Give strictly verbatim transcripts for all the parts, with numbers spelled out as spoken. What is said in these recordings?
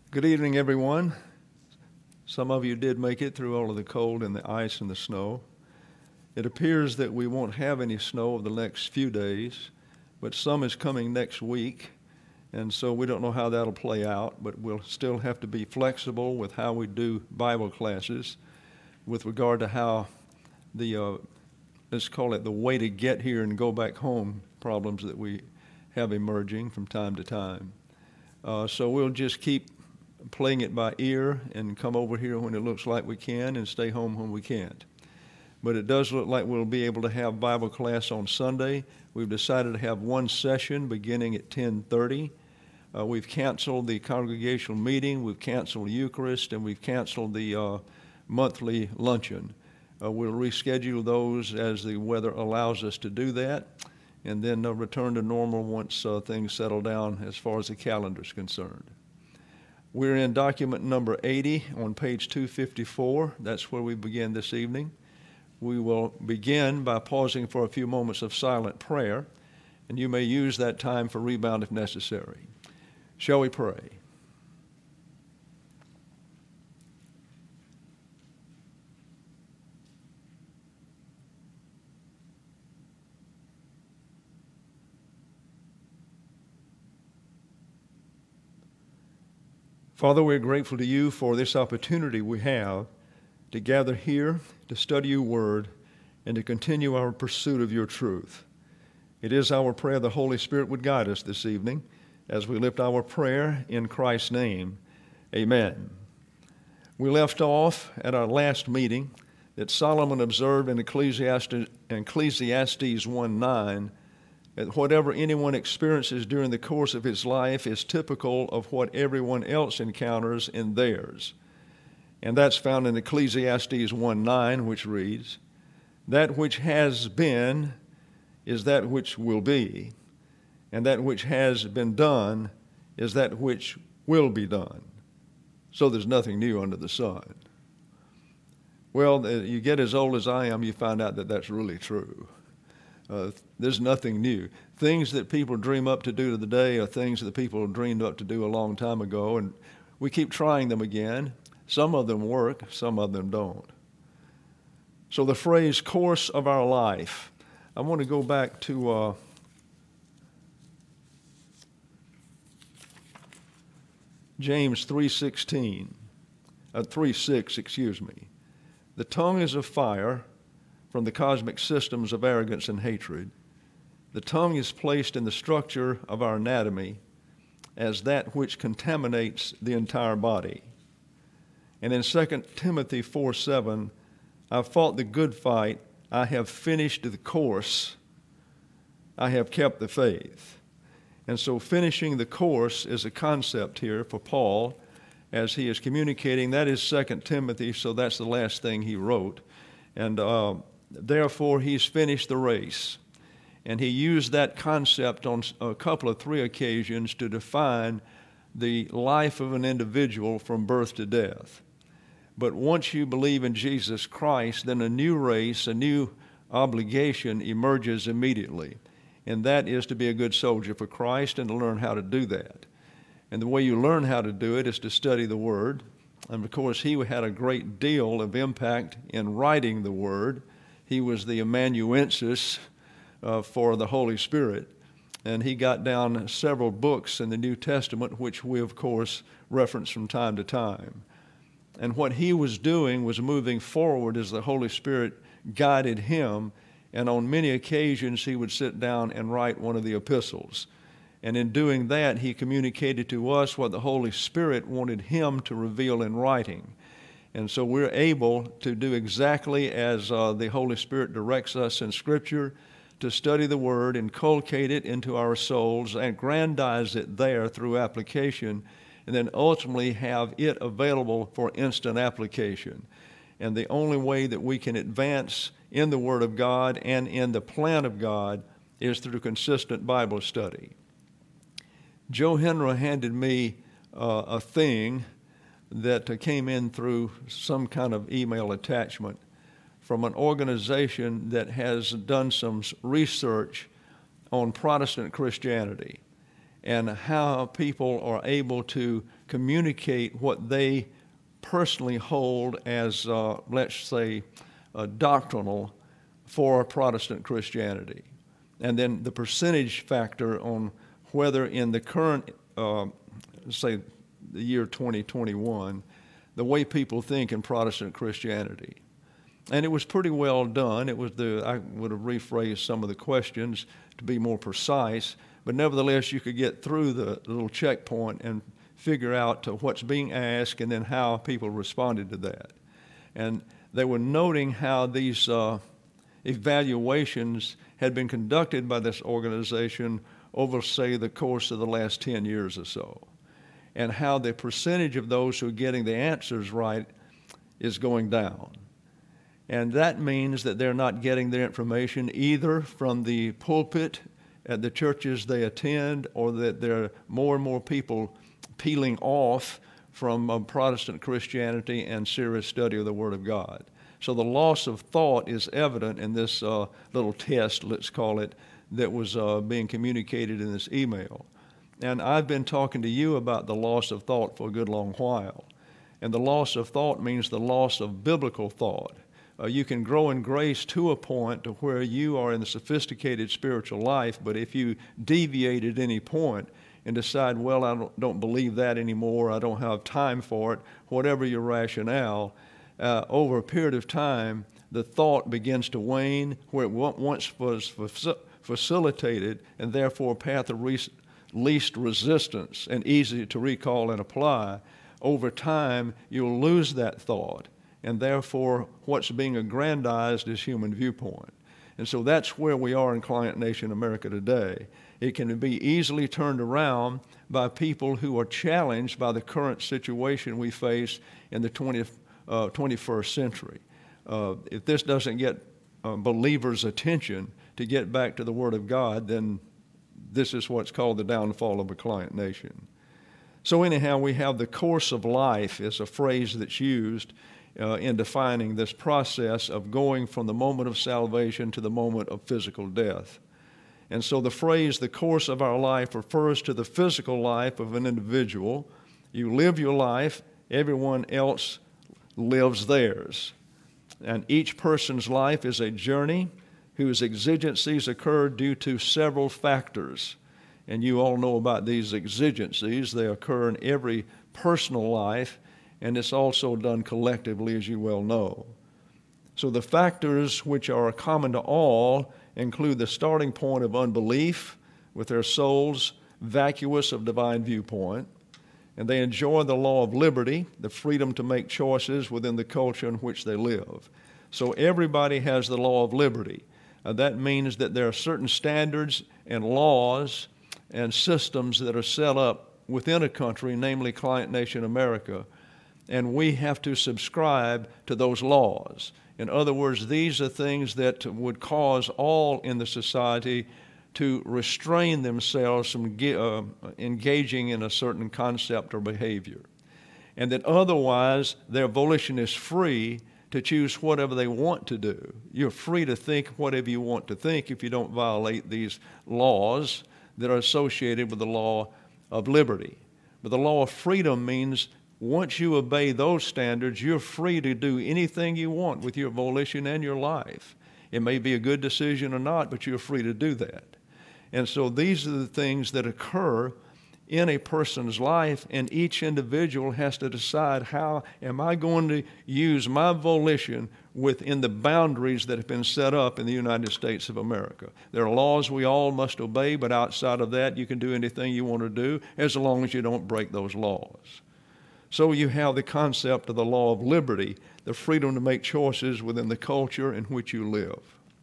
Good evening, everyone. Some of you did make it through all of the cold and the ice and the snow. It appears that we won't have any snow over the next few days, but some is coming next week, and so we don't know how that'll play out, but we'll still have to be flexible with how we do Bible classes with regard to how the, uh, let's call it the way to get here and go back home problems that we have emerging from time to time. Uh, so we'll just keep playing it by ear and come over here when it looks like we can and stay home when we can't. But it does look like we'll be able to have Bible class on Sunday. We've decided to have one session beginning at ten thirty. Uh, we've canceled the congregational meeting, we've canceled Eucharist, and we've canceled the uh, monthly luncheon. Uh, we'll reschedule those as the weather allows us to do that, and then uh, return to normal once uh, things settle down as far as the calendar is concerned. We're in document number eighty on page two fifty-four. That's where we begin this evening. We will begin by pausing for a few moments of silent prayer, and you may use that time for rebound if necessary. Shall we pray? Father, we're grateful to you for this opportunity we have to gather here, to study your word, and to continue our pursuit of your truth. It is our prayer the Holy Spirit would guide us this evening as we lift our prayer in Christ's name. Amen. We left off at our last meeting that Solomon observed in Ecclesiastes, Ecclesiastes one nine, that whatever anyone experiences during the course of his life is typical of what everyone else encounters in theirs. And that's found in Ecclesiastes one nine, which reads, "That which has been is that which will be, and that which has been done is that which will be done. So there's nothing new under the sun." Well, you get as old as I am, you find out that that's really true. Uh, there's nothing new. Things that people dream up to do today are things that people dreamed up to do a long time ago, and we keep trying them again. Some of them work, some of them don't. So the phrase course of our life, I want to go back to uh, James three sixteen, uh, three six, excuse me. "The tongue is a fire from the cosmic systems of arrogance and hatred. The tongue is placed in the structure of our anatomy as that which contaminates the entire body." And in Second Timothy four seven, "I've fought the good fight, I have finished the course, I have kept the faith." And so finishing the course is a concept here for Paul as he is communicating. That is Second Timothy, so that's the last thing he wrote. And uh, therefore, he's finished the race. And he used that concept on a couple of three occasions to define the life of an individual from birth to death. But once you believe in Jesus Christ, then a new race, a new obligation emerges immediately. And that is to be a good soldier for Christ and to learn how to do that. And the way you learn how to do it is to study the Word. And of course, he had a great deal of impact in writing the Word. He was the amanuensis uh, for the Holy Spirit. And he got down several books in the New Testament, which we, of course, reference from time to time. And what he was doing was moving forward as the Holy Spirit guided him. And on many occasions, he would sit down and write one of the epistles. And in doing that, he communicated to us what the Holy Spirit wanted him to reveal in writing. And so we're able to do exactly as uh, the Holy Spirit directs us in Scripture, to study the Word, inculcate it into our souls, aggrandize it there through application, and then ultimately have it available for instant application. And the only way that we can advance in the Word of God and in the plan of God is through consistent Bible study. Joe Henry handed me uh, a thing that uh, came in through some kind of email attachment from an organization that has done some research on Protestant Christianity. and how people are able to communicate what they personally hold as, uh, let's say, uh, doctrinal for Protestant Christianity. And then the percentage factor on whether in the current, uh, say, the year twenty twenty-one, the way people think in Protestant Christianity. And it was pretty well done. It was the, I would have rephrased some of the questions to be more precise, but nevertheless, you could get through the little checkpoint and figure out to what's being asked and then how people responded to that. And they were noting how these uh, evaluations had been conducted by this organization over, say, the course of the last ten years or so, and how the percentage of those who are getting the answers right is going down. And that means that they're not getting their information either from the pulpit at the churches they attend, or that there are more and more people peeling off from uh, Protestant Christianity and serious study of the Word of God. So the loss of thought is evident in this uh, little test, let's call it, that was uh, being communicated in this email. And I've been talking to you about the loss of thought for a good long while. And the loss of thought means the loss of biblical thought. Uh, you can grow in grace to a point to where you are in the sophisticated spiritual life, but if you deviate at any point and decide, well, I don't, don't believe that anymore, I don't have time for it, whatever your rationale, uh, over a period of time, the thought begins to wane where it once was facilitated and therefore a path of re- least resistance and easy to recall and apply. Over time, you'll lose that thought, and therefore what's being aggrandized is human viewpoint. And so that's where we are in Client Nation America today. It can be easily turned around by people who are challenged by the current situation we face in the twentieth, uh, twenty-first century. Uh, if this doesn't get uh, believers' attention to get back to the Word of God, then this is what's called the downfall of a Client Nation. So anyhow, we have the course of life is a phrase that's used uh, in defining this process of going from the moment of salvation to the moment of physical death. And so the phrase, the course of our life, refers to the physical life of an individual. You live your life, everyone else lives theirs. And each person's life is a journey whose exigencies occur due to several factors. And you all know about these exigencies. They occur in every personal life, and it's also done collectively, as you well know. So the factors which are common to all include the starting point of unbelief, with their souls vacuous of divine viewpoint, and they enjoy the law of liberty, the freedom to make choices within the culture in which they live. So everybody has the law of liberty. Uh, that means that there are certain standards and laws and systems that are set up within a country, namely Client Nation America, and we have to subscribe to those laws. In other words, these are things that would cause all in the society to restrain themselves from uh, engaging in a certain concept or behavior, and that otherwise their volition is free to choose whatever they want to do. You're free to think whatever you want to think if you don't violate these laws that are associated with the law of liberty. But the law of freedom means once you obey those standards, you're free to do anything you want with your volition and your life. It may be a good decision or not, but you're free to do that. And so these are the things that occur in a person's life, and each individual has to decide, how am I going to use my volition within the boundaries that have been set up in the United States of America. There are laws we all must obey, but outside of that, you can do anything you want to do as long as you don't break those laws. So you have the concept of the law of liberty, the freedom to make choices within the culture in which you live.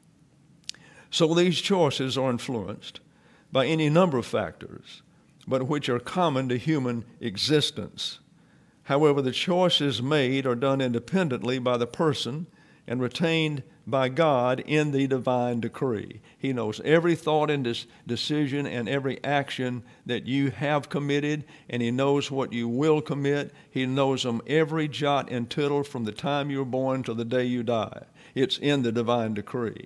So these choices are influenced by any number of factors, but which are common to human existence. However, the choices made are done independently by the person and retained by God in the divine decree. He knows every thought and dis- decision and every action that you have committed, and He knows what you will commit. He knows them every jot and tittle from the time you were born to the day you die. It's in the divine decree.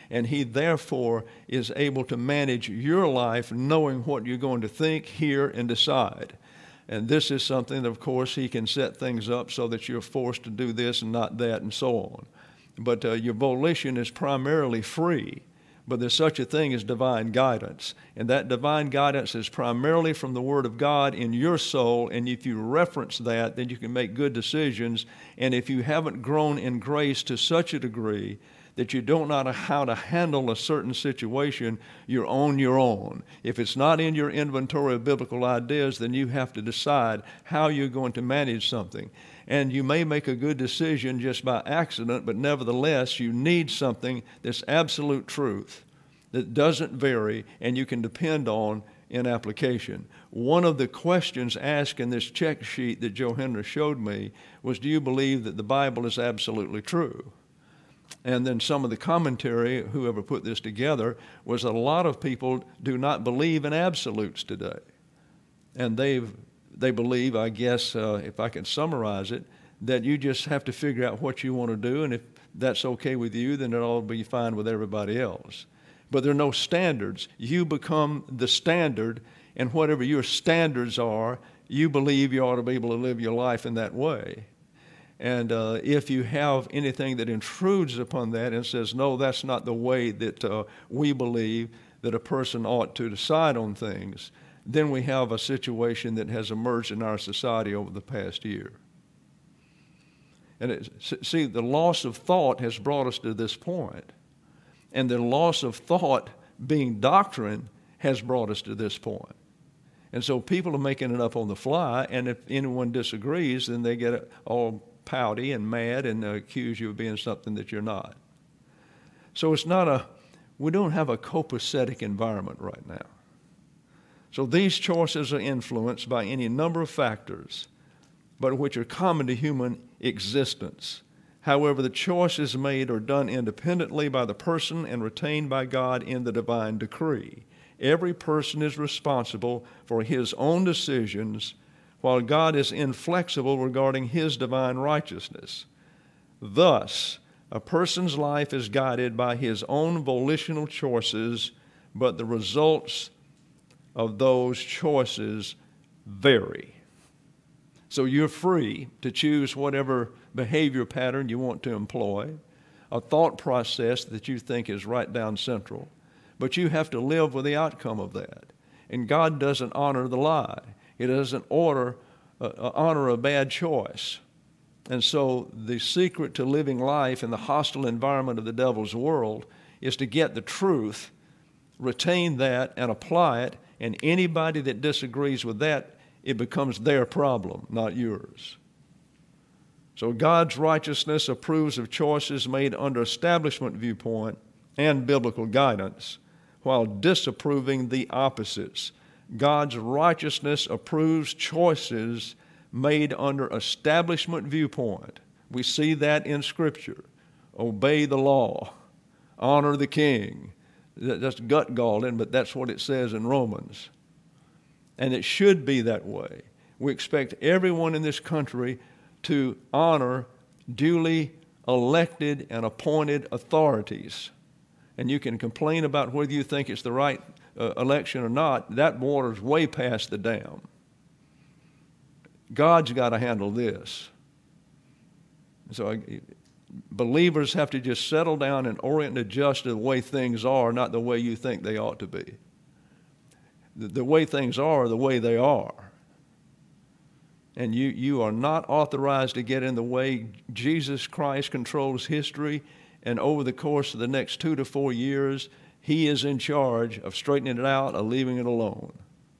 And he therefore is able to manage your life knowing what you're going to think, hear, and decide. And this is something that, of course, he can set things up so that you're forced to do this and not that and so on. But uh, your volition is primarily free. But there's such a thing as divine guidance. And that divine guidance is primarily from the Word of God in your soul. And if you reference that, then you can make good decisions. And if you haven't grown in grace to such a degree that you don't know how to handle a certain situation, you're on your own. If it's not in your inventory of biblical ideas, then you have to decide how you're going to manage something. And you may make a good decision just by accident, but nevertheless, you need something that's absolute truth, that doesn't vary, and you can depend on in application. One of the questions asked in this check sheet that Joe Henry showed me was, do you believe that the Bible is absolutely true? And then some of the commentary, whoever put this together, was that a lot of people do not believe in absolutes today. And they've They believe, I guess, uh, if I can summarize it, that you just have to figure out what you want to do, and if that's okay with you, then it'll all be fine with everybody else. But there are no standards. You become the standard, and whatever your standards are, you believe you ought to be able to live your life in that way. And uh, if you have anything that intrudes upon that and says, no, that's not the way that uh, we believe that a person ought to decide on things, then we have a situation that has emerged in our society over the past year. And it, see, the loss of thought has brought us to this point. And the loss of thought being doctrine has brought us to this point. And so people are making it up on the fly, and if anyone disagrees, then they get all pouty and mad and accuse you of being something that you're not. So it's not a, we don't have a copacetic environment right now. So these choices are influenced by any number of factors, but which are common to human existence. However, the choices made are done independently by the person and retained by God in the divine decree. Every person is responsible for his own decisions, while God is inflexible regarding his divine righteousness. Thus, a person's life is guided by his own volitional choices, but the results of those choices vary. So you're free to choose whatever behavior pattern you want to employ, a thought process that you think is right down central, but you have to live with the outcome of that. And God doesn't honor the lie. He doesn't order, uh, honor a bad choice. And so the secret to living life in the hostile environment of the devil's world is to get the truth, retain that, and apply it. And anybody that disagrees with that, it becomes their problem, not yours. So God's righteousness approves of choices made under establishment viewpoint and biblical guidance, while disapproving the opposites. God's righteousness approves choices made under establishment viewpoint. We see that in Scripture. Obey the law. Honor the king. That's gut galling, but that's what it says in Romans. And it should be that way. We expect everyone in this country to honor duly elected and appointed authorities. And you can complain about whether you think it's the right uh, election or not. That water's way past the dam. God's got to handle this. So I, believers have to just settle down and orient and adjust to the way things are, not the way you think they ought to be. The, the way things are, the way they are. And you, you are not authorized to get in the way. Jesus Christ controls history, and over the course of the next two to four years, he is in charge of straightening it out or leaving it alone.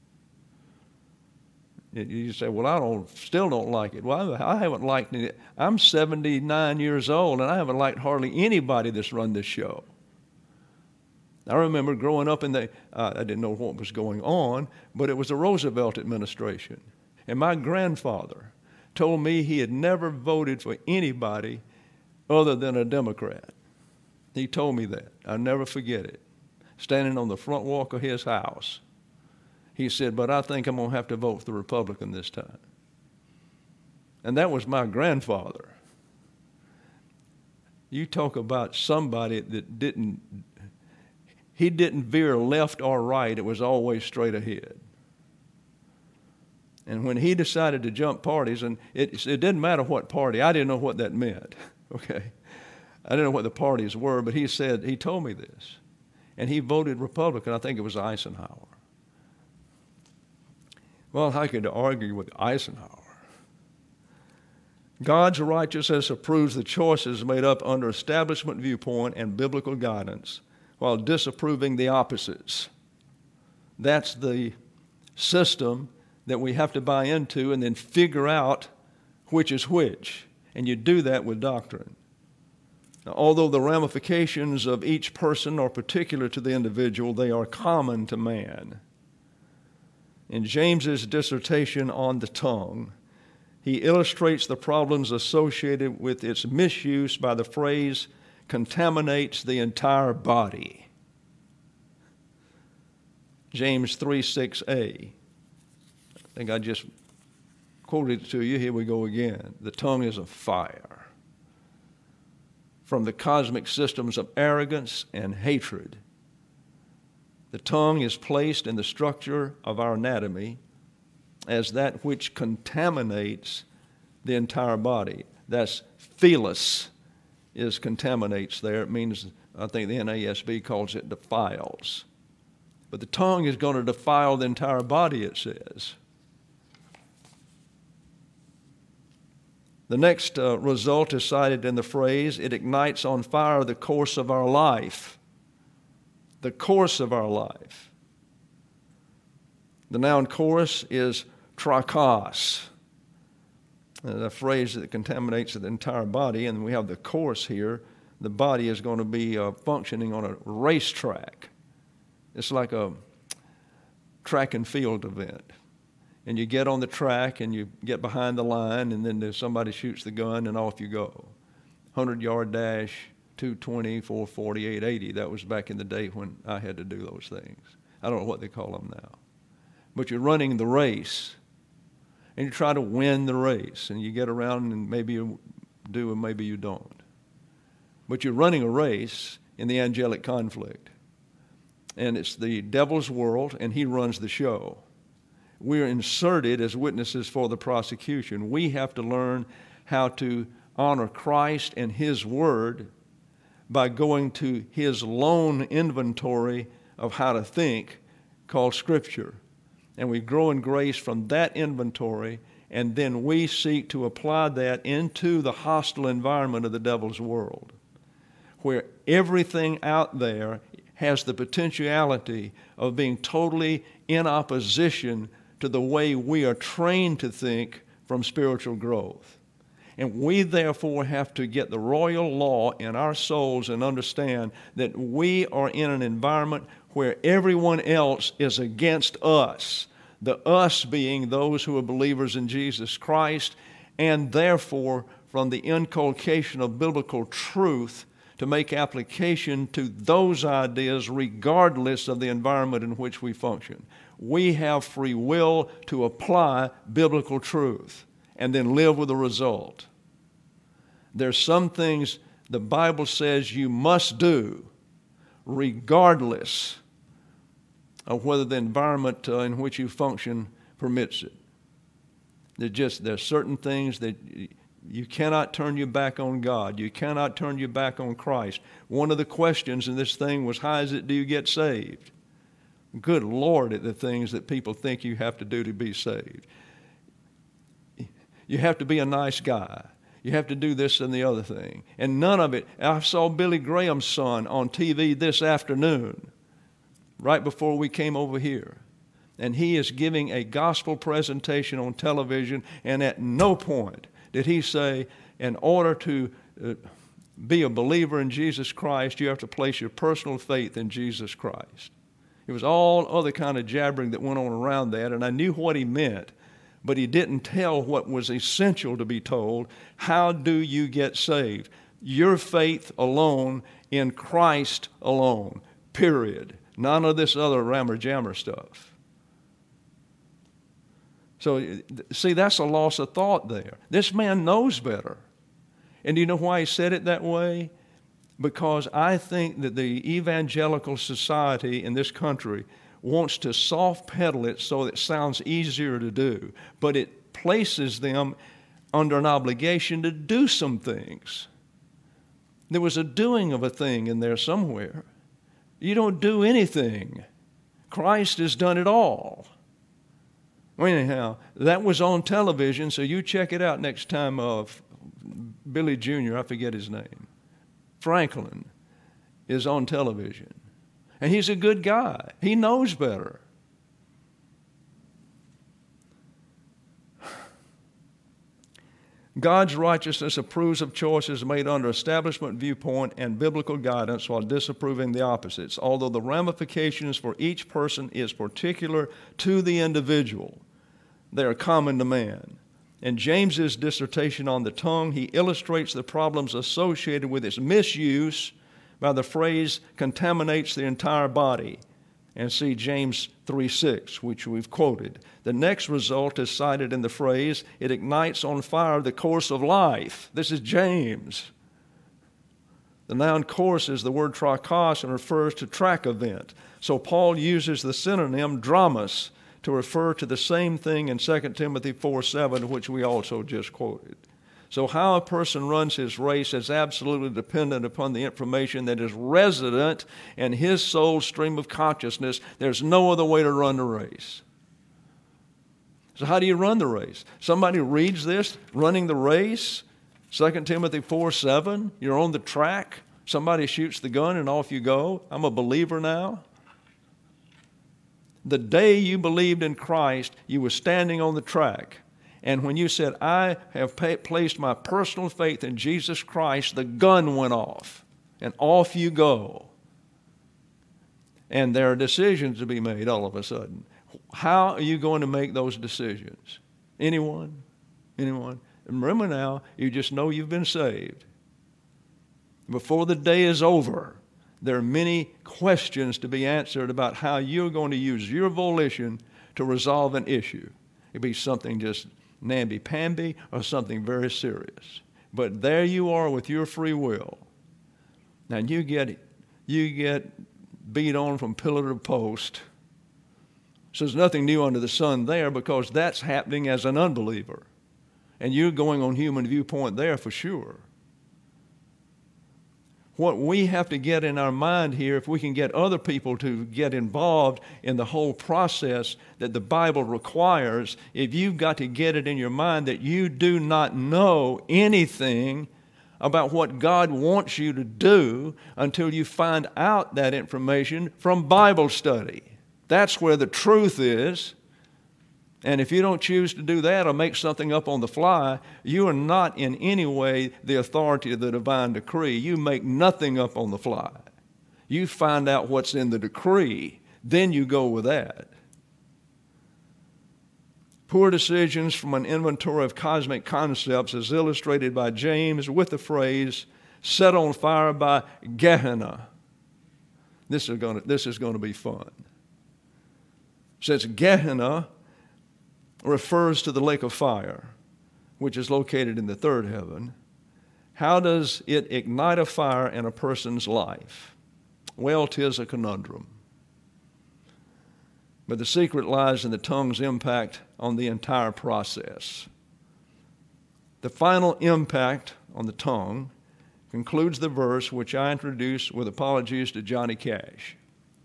You say, well, I don't, still don't like it. Well, I haven't liked it. I'm seventy-nine years old, and I haven't liked hardly anybody that's run this show. I remember growing up in the, uh, I didn't know what was going on, but it was the Roosevelt administration. And my grandfather told me he had never voted for anybody other than a Democrat. He told me that. I'll never forget it. Standing on the front walk of his house. He said, but I think I'm going to have to vote for the Republican this time. And that was my grandfather. You talk about somebody that didn't he didn't veer left or right. It was always straight ahead. And when he decided to jump parties, and it, it didn't matter what party, I didn't know what that meant, okay? I didn't know what the parties were, but he said, he told me this. And he voted Republican. I think it was Eisenhower. Well, how could I argue with Eisenhower? God's righteousness approves the choices made up under establishment viewpoint and biblical guidance, while disapproving the opposites. That's the system that we have to buy into and then figure out which is which. And you do that with doctrine. Now, although the ramifications of each person are particular to the individual, they are common to man. In James's dissertation on the tongue, he illustrates the problems associated with its misuse by the phrase, contaminates the entire body. James three six a. I think I just quoted it to you. Here we go again. The tongue is a fire. From the cosmic systems of arrogance and hatred, the tongue is placed in the structure of our anatomy as that which contaminates the entire body. That's philus, is contaminates there. It means, I think the N A S B calls it defiles. But the tongue is going to defile the entire body, it says. The next uh, result is cited in the phrase, it ignites on fire the course of our life. The course of our life. The noun course is trachos, a phrase that contaminates the entire body, and we have the course here. The body is going to be uh, functioning on a racetrack. It's like a track and field event. And you get on the track and you get behind the line, and then there's somebody shoots the gun and off you go. hundred-yard dash, two twenty, four forty, eight eighty. That was back in the day when I had to do those things. I don't know what they call them now. But you're running the race, and you try to win the race, and you get around and maybe you do and maybe you don't. But you're running a race in the angelic conflict. And it's the devil's world, and he runs the show. We're inserted as witnesses for the prosecution. We have to learn how to honor Christ and His Word by going to His lone inventory of how to think called Scripture. And we grow in grace from that inventory, and then we seek to apply that into the hostile environment of the devil's world, where everything out there has the potentiality of being totally in opposition to the way we are trained to think from spiritual growth. And we therefore have to get the royal law in our souls and understand that we are in an environment where everyone else is against us, the us being those who are believers in Jesus Christ, and therefore from the inculcation of biblical truth to make application to those ideas regardless of the environment in which we function. We have free will to apply biblical truth and then live with the result. There's some things the Bible says you must do regardless of whether the environment uh, in which you function permits it. There's just there's certain things that you cannot turn your back on God. You cannot turn your back on Christ. One of the questions in this thing was, how is it do you get saved? Good Lord, at the things that people think you have to do to be saved. You have to be a nice guy. You have to do this and the other thing. And none of it. I saw Billy Graham's son on T V this afternoon, right before we came over here. And he is giving a gospel presentation on television, and at no point did he say, in order to uh, be a believer in Jesus Christ, you have to place your personal faith in Jesus Christ. It was all other kind of jabbering that went on around that, and I knew what he meant, but he didn't tell what was essential to be told. How do you get saved? Your faith alone in Christ alone, period. None of this other rammer-jammer stuff. So, see, that's a loss of thought there. This man knows better. And do you know why he said it that way? because I think that the evangelical society in this country wants to soft pedal it so that it sounds easier to do, but it places them under an obligation to do some things. There was a doing of a thing in there somewhere. You don't do anything. Christ has done it all. Well, anyhow, that was on television, so you check it out next time of Billy Junior, I forget his name, Franklin, is on television. And he's a good guy. He knows better. God's righteousness approves of choices made under establishment viewpoint and biblical guidance while disapproving the opposites, although the ramifications for each person is particular to the individual. They are common to man. In James's dissertation on the tongue, he illustrates the problems associated with its misuse by the phrase contaminates the entire body. And see James three six, which we've quoted. The next result is cited in the phrase, it ignites on fire the course of life. This is James. The noun course is the word trakos and refers to track event. So Paul uses the synonym dramas to refer to the same thing in Second Timothy four seven, which we also just quoted. So how a person runs his race is absolutely dependent upon the information that is resident in his soul stream of consciousness. There's no other way to run the race. So how do you run the race? Somebody reads this, running the race, Second Timothy four seven, you're on the track, somebody shoots the gun and off you go. I'm a believer now. The day you believed in Christ, you were standing on the track. And when you said, I have pay, placed my personal faith in Jesus Christ, the gun went off, and off you go. And there are decisions to be made all of a sudden. How are you going to make those decisions? Anyone? Anyone? And remember now, you just know you've been saved. Before the day is over, there are many questions to be answered about how you're going to use your volition to resolve an issue. It'd be something just namby-pamby or something very serious. But there you are with your free will. Now you get you get beat on from pillar to post. So there's nothing new under the sun there because that's happening as an unbeliever. And you're going on human viewpoint there for sure. What we have to get in our mind here, if we can get other people to get involved in the whole process that the Bible requires, if you've got to get it in your mind that you do not know anything about what God wants you to do until you find out that information from Bible study. That's where the truth is. And if you don't choose to do that or make something up on the fly, you are not in any way the authority of the divine decree. You make nothing up on the fly. You find out what's in the decree, then you go with that. Poor decisions from an inventory of cosmic concepts is illustrated by James with the phrase, set on fire by Gehenna. This is going to, this is going to be fun. It says Gehenna refers to the lake of fire, which is located in the third heaven. How does it ignite a fire in a person's life? Well, 'tis a conundrum. But the secret lies in the tongue's impact on the entire process. The final impact on the tongue concludes the verse which I introduced with apologies to Johnny Cash.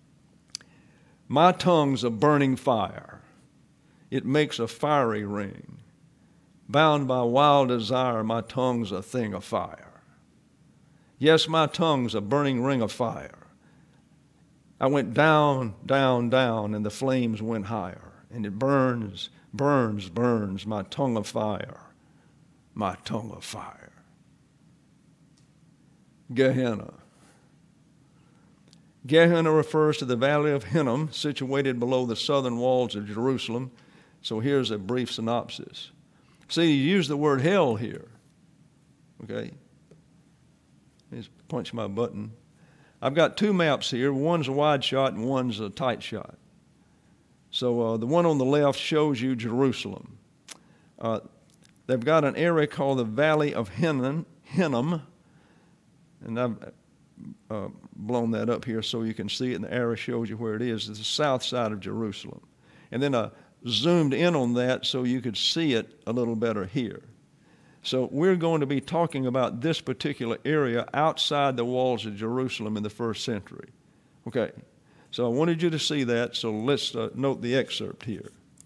My tongue's a burning fire. It makes a fiery ring. Bound by wild desire, my tongue's a thing of fire. Yes, my tongue's a burning ring of fire. I went down, down, down, and the flames went higher. And it burns, burns, burns, my tongue of fire, my tongue of fire. Gehenna. Gehenna refers to the valley of Hinnom, situated below the southern walls of Jerusalem. So here's a brief synopsis. See, you use the word hell here. Okay? Let's punch my button. I've got two maps here. One's a wide shot and one's a tight shot. So uh, the one on the left shows you Jerusalem. Uh, they've got an area called the Valley of Hinnom, Hinnom and I've, uh, blown that up here so you can see it, and the arrow shows you where it is. It's the south side of Jerusalem. And then I zoomed in on that so you could see it a little better here. So we're going to be talking about this particular area outside the walls of Jerusalem in the first century. Okay, so I wanted you to see that, so let's uh, note the excerpt here.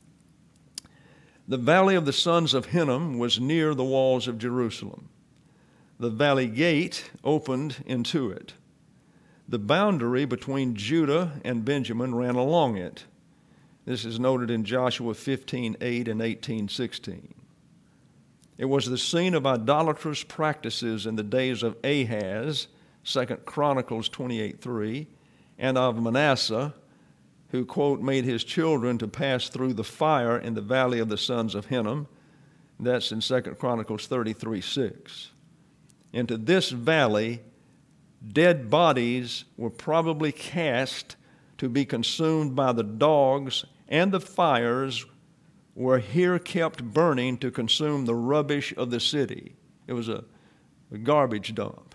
The valley of the sons of Hinnom was near the walls of Jerusalem. The valley gate opened into it. The boundary between Judah and Benjamin ran along it. This is noted in Joshua fifteen eight and eighteen sixteen. It was the scene of idolatrous practices in the days of Ahaz, Second Chronicles twenty-eight three, and of Manasseh, who, quote, made his children to pass through the fire in the valley of the sons of Hinnom. That's in Second Chronicles thirty-three six. Into this valley, dead bodies were probably cast to be consumed by the dogs, and the fires were here kept burning to consume the rubbish of the city. It was a, a garbage dump.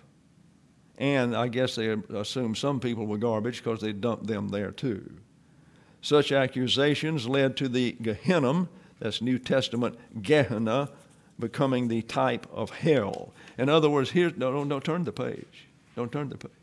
And I guess they assumed some people were garbage because they dumped them there too. Such accusations led to the Gehinnom, that's New Testament Gehenna, becoming the type of hell. In other words, here, no, no, don't turn the page. Don't turn the page.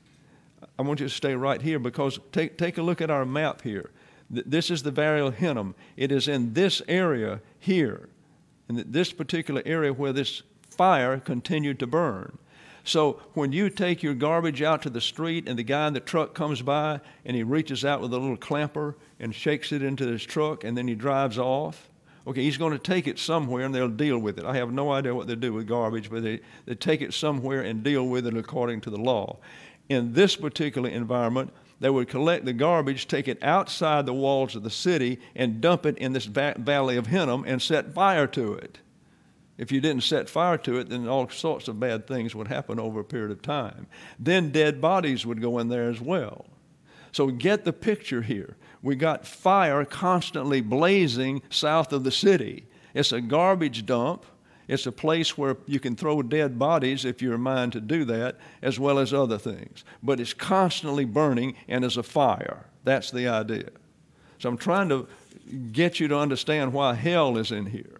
I want you to stay right here because take, take a look at our map here. This is the Valley of Hinnom. It is in this area here, in this particular area where this fire continued to burn. So when you take your garbage out to the street and the guy in the truck comes by and he reaches out with a little clamper and shakes it into his truck and then he drives off, okay, he's going to take it somewhere and they'll deal with it. I have no idea what they do with garbage, but they, they take it somewhere and deal with it according to the law. In this particular environment, they would collect the garbage, take it outside the walls of the city, and dump it in this va- valley of Hinnom and set fire to it. If you didn't set fire to it, then all sorts of bad things would happen over a period of time. Then dead bodies would go in there as well. So get the picture here. We got fire constantly blazing south of the city. It's a garbage dump. It's a place where you can throw dead bodies if you're in mind to do that, as well as other things. But it's constantly burning and is a fire. That's the idea. So I'm trying to get you to understand why hell is in here.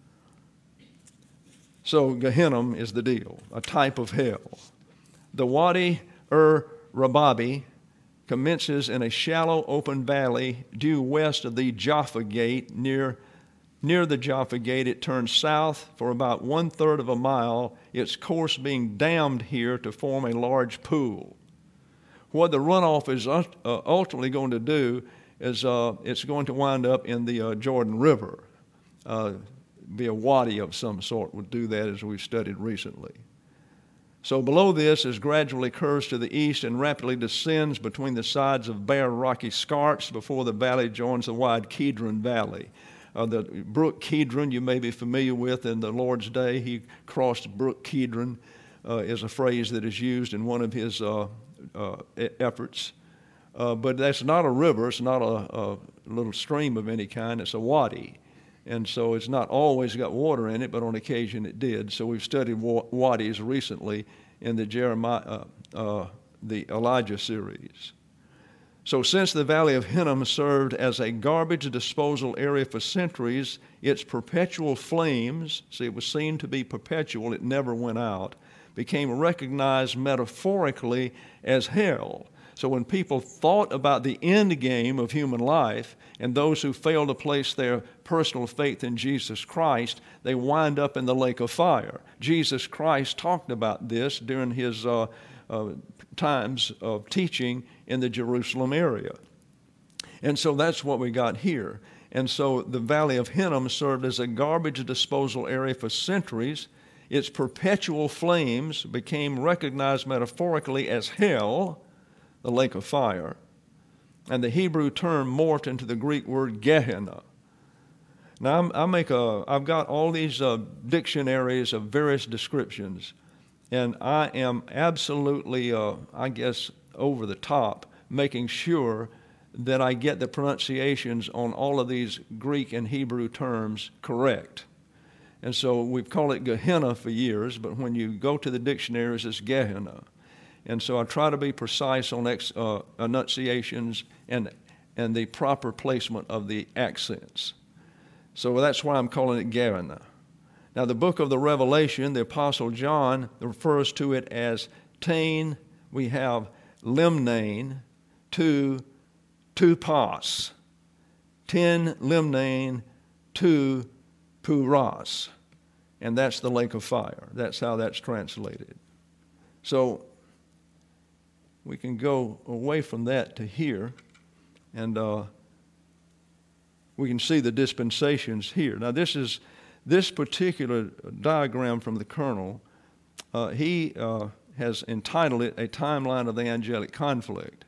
So Gehinnom is the deal, a type of hell. The Wadi ur Rababi commences in a shallow open valley due west of the Jaffa Gate. Near Near the Jaffa Gate, it turns south for about one-third of a mile, its course being dammed here to form a large pool. What the runoff is uh, ultimately going to do is uh, it's going to wind up in the uh, Jordan River. Uh, be a wadi of some sort would do that, as we've studied recently. So below this, as gradually curves to the east and rapidly descends between the sides of bare rocky scarps before the valley joins the wide Kidron Valley. Uh, the brook Kidron you may be familiar with in the Lord's Day. He crossed brook Kidron uh, is a phrase that is used in one of his uh, uh, efforts. Uh, but that's not a river. It's not a, a little stream of any kind. It's a wadi. And so it's not always got water in it, but on occasion it did. So we've studied wadis recently in the Jeremiah, uh, uh, the Elijah series. So since the Valley of Hinnom served as a garbage disposal area for centuries, its perpetual flames, see, it was seen to be perpetual, it never went out, became recognized metaphorically as hell. So when people thought about the end game of human life and those who fail to place their personal faith in Jesus Christ, they wind up in the lake of fire. Jesus Christ talked about this during his uh, uh, times of teaching in the Jerusalem area. And so that's what we got here. And so the Valley of Hinnom served as a garbage disposal area for centuries. Its perpetual flames became recognized metaphorically as hell, the lake of fire, and the Hebrew term morphed into the Greek word Gehenna. Now, I'm, I make a, I've got all these uh, dictionaries of various descriptions, and I am absolutely, uh, I guess, over the top, making sure that I get the pronunciations on all of these Greek and Hebrew terms correct. And so we've called it Gehenna for years, but when you go to the dictionaries, it's Gehenna. And so I try to be precise on ex, uh, enunciations and, and the proper placement of the accents. So that's why I'm calling it Gehenna. Now, the book of the Revelation, the Apostle John refers to it as Tain. We have Limnain, to, to Pas. Ten Limnain, to Puras. And that's the lake of fire. That's how that's translated. So we can go away from that to here, and uh, we can see the dispensations here. Now, this is this particular diagram from the Colonel. Uh, he uh, has entitled it A Timeline of the Angelic Conflict.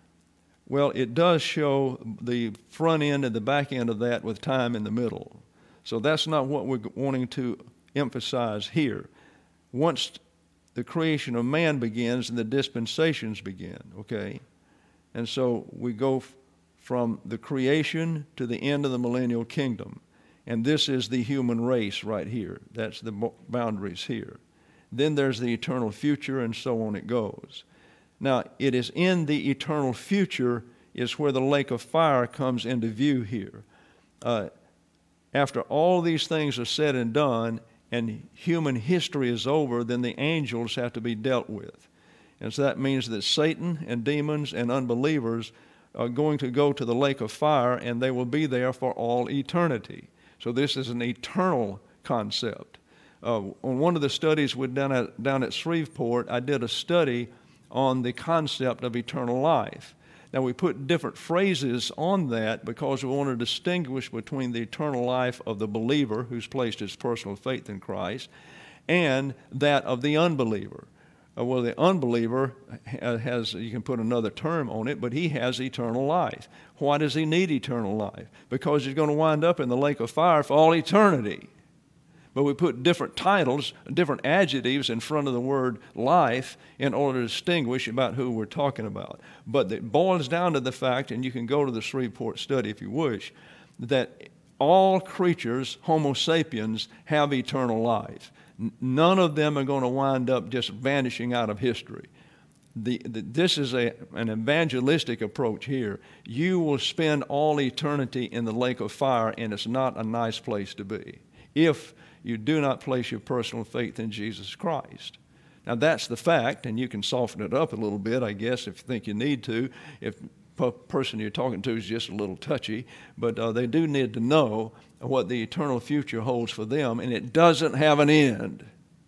Well, it does show the front end and the back end of that with time in the middle. So that's not what we're wanting to emphasize here. Once the creation of man begins and the dispensations begin, okay? And so we go f- from the creation to the end of the millennial kingdom. And this is the human race right here. That's the bo- boundaries here. Then there's the eternal future, and so on it goes. Now, it is in the eternal future is where the lake of fire comes into view here. Uh, after all these things are said and done, and human history is over, then the angels have to be dealt with. And so that means that Satan and demons and unbelievers are going to go to the lake of fire, and they will be there for all eternity. So this is an eternal concept. Uh, on one of the studies we done at, down at Shreveport, I did a study on the concept of eternal life. Now, we put different phrases on that because we want to distinguish between the eternal life of the believer who's placed his personal faith in Christ and that of the unbeliever. Uh, well, the unbeliever has, you can put another term on it, but he has eternal life. Why does he need eternal life? Because he's going to wind up in the lake of fire for all eternity. But we put different titles, different adjectives in front of the word life in order to distinguish about who we're talking about. But it boils down to the fact, and you can go to the Shreveport study if you wish, that all creatures, Homo sapiens, have eternal life. None of them are going to wind up just vanishing out of history. The, the, this is a, an evangelistic approach here. You will spend all eternity in the lake of fire, and it's not a nice place to be if you do not place your personal faith in Jesus Christ. Now, that's the fact, and you can soften it up a little bit, I guess, if you think you need to, if the person you're talking to is just a little touchy. But uh, they do need to know what the eternal future holds for them, and it doesn't have an end.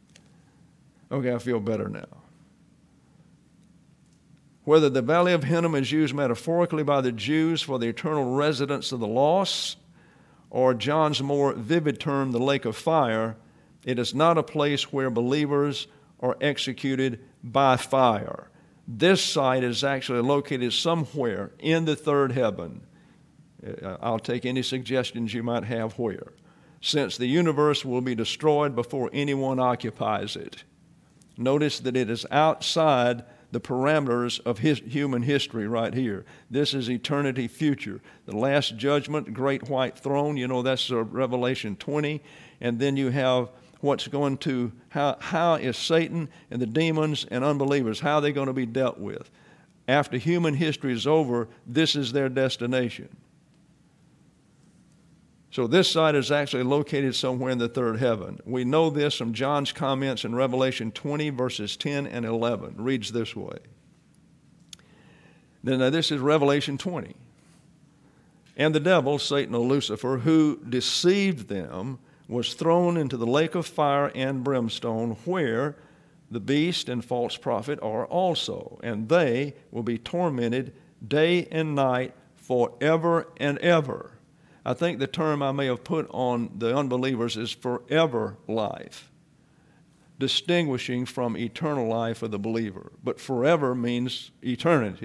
Okay, I feel better now. Whether the Valley of Hinnom is used metaphorically by the Jews for the eternal residence of the lost, or John's more vivid term, the lake of fire, it is not a place where believers are executed by fire. This site is actually located somewhere in the third heaven. I'll take any suggestions you might have where, since the universe will be destroyed before anyone occupies it. Notice that it is outside the parameters of his human history right here. This is eternity future. The last judgment, great white throne, you know, that's uh, Revelation twenty. And then you have what's going to, how, how is Satan and the demons and unbelievers, how are they going to be dealt with? After human history is over, this is their destination. So this site is actually located somewhere in the third heaven. We know this from John's comments in Revelation twenty, verses ten and eleven. It reads this way. Then now this is Revelation twenty. And the devil, Satan or Lucifer, who deceived them, was thrown into the lake of fire and brimstone, where the beast and false prophet are also. And they will be tormented day and night forever and ever. I think the term I may have put on the unbelievers is forever life, distinguishing from eternal life of the believer. But forever means eternity.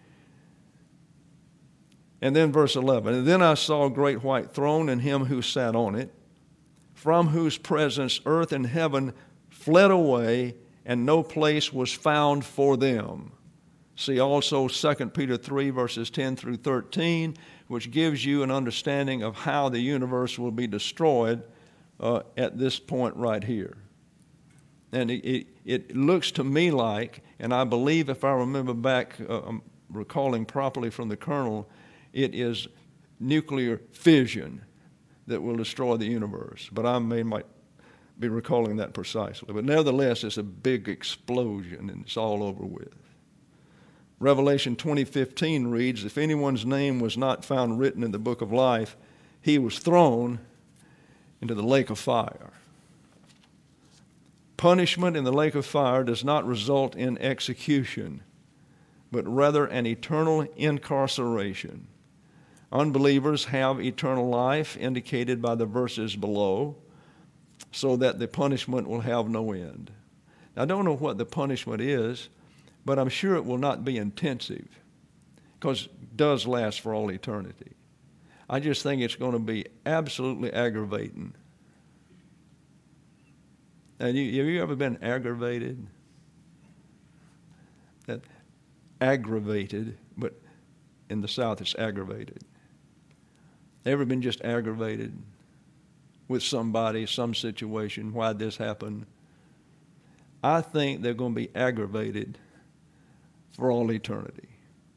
And then verse eleven, and then I saw a great white throne and him who sat on it, from whose presence earth and heaven fled away, and no place was found for them. See also Second Peter three, verses ten through thirteen, which gives you an understanding of how the universe will be destroyed uh, at this point right here. And it, it, it looks to me like, and I believe if I remember back, uh, I'm recalling properly from the Colonel, it is nuclear fission that will destroy the universe. But I may might be recalling that precisely. But nevertheless, it's a big explosion and it's all over with. Revelation twenty fifteen reads, if anyone's name was not found written in the book of life, he was thrown into the lake of fire. Punishment in the lake of fire does not result in execution, but rather an eternal incarceration. Unbelievers have eternal life, indicated by the verses below, so that the punishment will have no end. Now, I don't know what the punishment is, but I'm sure it will not be intensive, because it does last for all eternity. I just think it's going to be absolutely aggravating. And you, have you ever been aggravated? That aggravated, but in the South it's aggravated. Ever been just aggravated with somebody, some situation, why this happened? I think they're going to be aggravated for all eternity.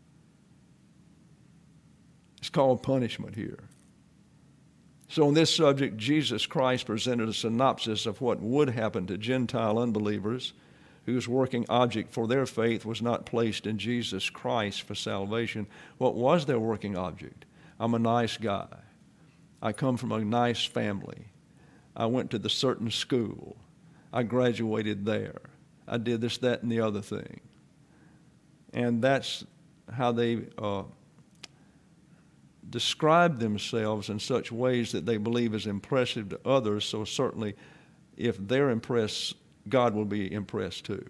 It's called punishment here. So on this subject, Jesus Christ presented a synopsis of what would happen to Gentile unbelievers whose working object for their faith was not placed in Jesus Christ for salvation. What was their working object? I'm a nice guy. I come from a nice family. I went to the certain school. I graduated there. I did this, that, and the other thing. And that's how they uh, describe themselves in such ways that they believe is impressive to others. So certainly, if they're impressed, God will be impressed too.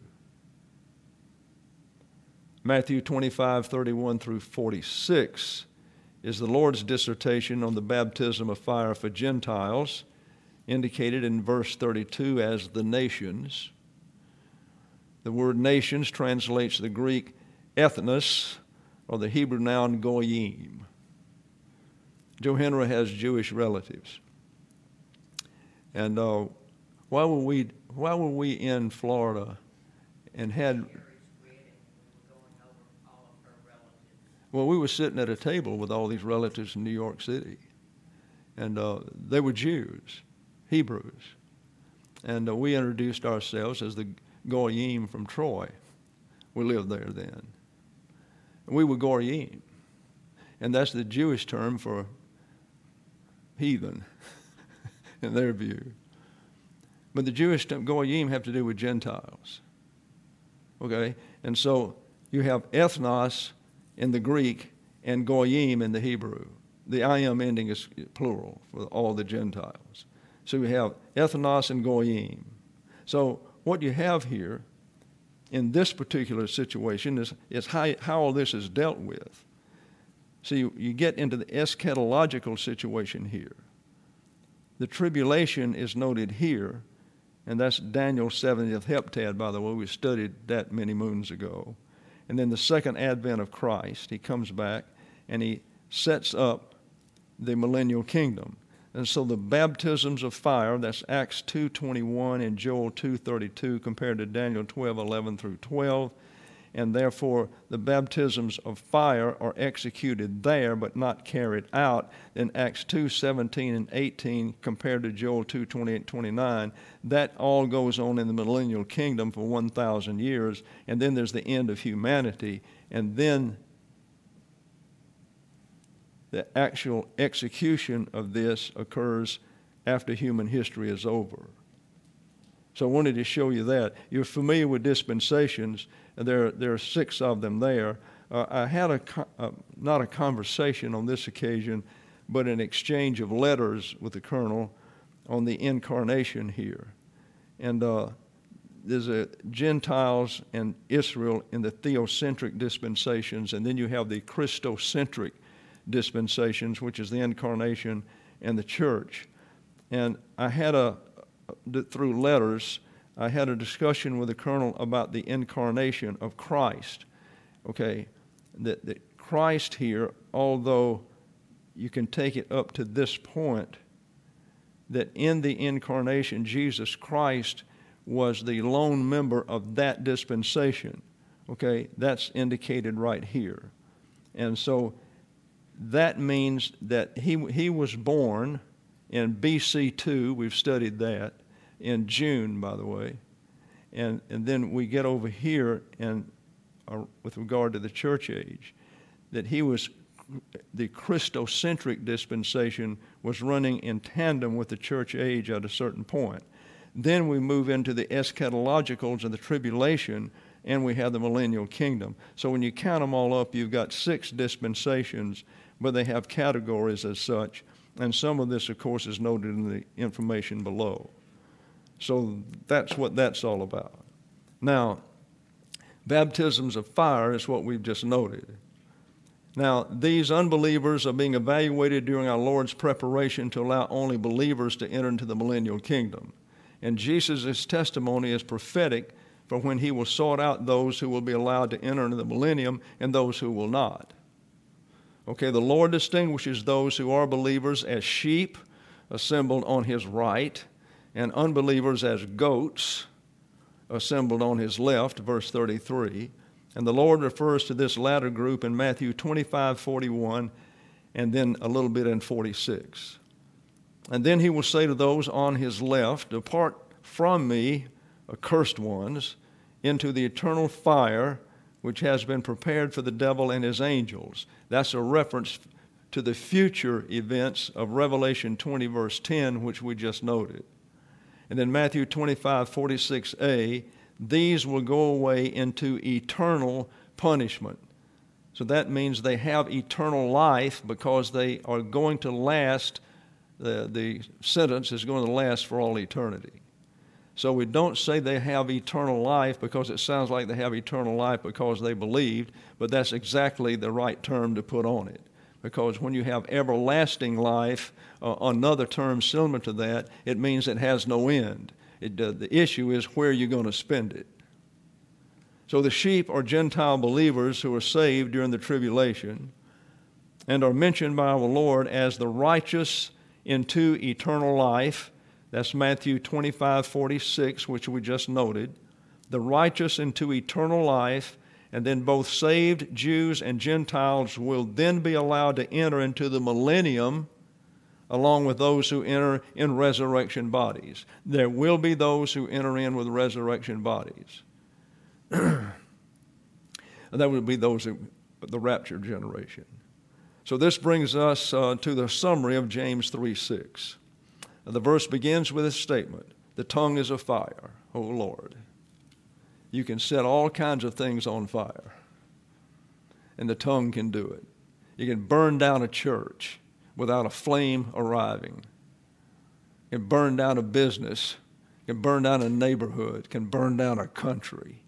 Matthew twenty-five, thirty-one through forty-six is the Lord's dissertation on the baptism of fire for Gentiles, indicated in verse thirty-two as the nations. The word nations translates the Greek ethnos, or the Hebrew noun goyim. Joe Henry has Jewish relatives. And uh, while were we while were we in Florida and had well, we were sitting at a table with all these relatives in New York City, and uh, they were Jews, Hebrews, and uh, we introduced ourselves as the Goyim from Troy. We lived there then. We were Goyim, and that's the Jewish term for heathen in their view. But the Jewish term, Goyim, have to do with Gentiles. Okay? And so you have ethnos in the Greek and Goyim in the Hebrew. The I am ending is plural for all the Gentiles. So we have ethnos and Goyim. So what you have here in this particular situation is, is how, how all this is dealt with. So you, you get into the eschatological situation here. The tribulation is noted here, and that's Daniel's seventieth heptad, by the way. We studied that many moons ago. And then the second advent of Christ, he comes back and he sets up the millennial kingdom. And so the baptisms of fire, that's Acts two twenty-one and Joel two thirty-two compared to Daniel twelve eleven through twelve. And therefore the baptisms of fire are executed there but not carried out. In Acts two seventeen and eighteen compared to Joel two twenty-eight twenty-nine, that all goes on in the millennial kingdom for one thousand years, and then there's the end of humanity, and then the actual execution of this occurs after human history is over. So I wanted to show you that. You're familiar with dispensations. There, there are six of them there. Uh, I had a, uh, not a conversation on this occasion, but an exchange of letters with the Colonel on the incarnation here. And uh, there's a Gentiles and Israel in the theocentric dispensations, and then you have the Christocentric dispensations, which is the incarnation and the church. And I had a, through letters, I had a discussion with the Colonel about the incarnation of Christ. Okay, that, that Christ here, although you can take it up to this point, that in the incarnation, Jesus Christ was the lone member of that dispensation. Okay, that's indicated right here. And so that means that he, he was born in B C two, we've studied that, in June, by the way. And, and then we get over here and uh, with regard to the church age, that he was, the Christocentric dispensation was running in tandem with the church age at a certain point. Then we move into the eschatologicals and the tribulation, and we have the millennial kingdom. So when you count them all up, you've got six dispensations, but they have categories as such. And some of this, of course, is noted in the information below. So that's what that's all about. Now, baptisms of fire is what we've just noted. Now, these unbelievers are being evaluated during our Lord's preparation to allow only believers to enter into the millennial kingdom. And Jesus' testimony is prophetic for when he will sort out those who will be allowed to enter into the millennium and those who will not. Okay, the Lord distinguishes those who are believers as sheep assembled on his right and unbelievers as goats assembled on his left, verse thirty-three. And the Lord refers to this latter group in Matthew twenty-five, forty-one, and then a little bit in forty-six. And then he will say to those on his left, "Depart from me, accursed ones, into the eternal fire which has been prepared for the devil and his angels." That's a reference to the future events of Revelation twenty, verse ten, which we just noted. And then Matthew twenty-five, forty-six a, these will go away into eternal punishment. So that means they have eternal life because they are going to last, the, the sentence is going to last for all eternity. So we don't say they have eternal life because it sounds like they have eternal life because they believed, but that's exactly the right term to put on it. Because when you have everlasting life, uh, another term similar to that, it means it has no end. It, uh, the issue is where you're going to spend it. So the sheep are Gentile believers who are saved during the tribulation and are mentioned by our Lord as the righteous into eternal life. That's Matthew twenty-five, forty-six, which we just noted. The righteous into eternal life, and then both saved Jews and Gentiles will then be allowed to enter into the millennium along with those who enter in resurrection bodies. There will be those who enter in with resurrection bodies. That would be those who, the raptured generation. So this brings us uh, to the summary of James three six. The verse begins with a statement, "The tongue is a fire, O Lord." You can set all kinds of things on fire, and the tongue can do it. You can burn down a church without a flame arriving. You can burn down a business. You can burn down a neighborhood. You can burn down a country.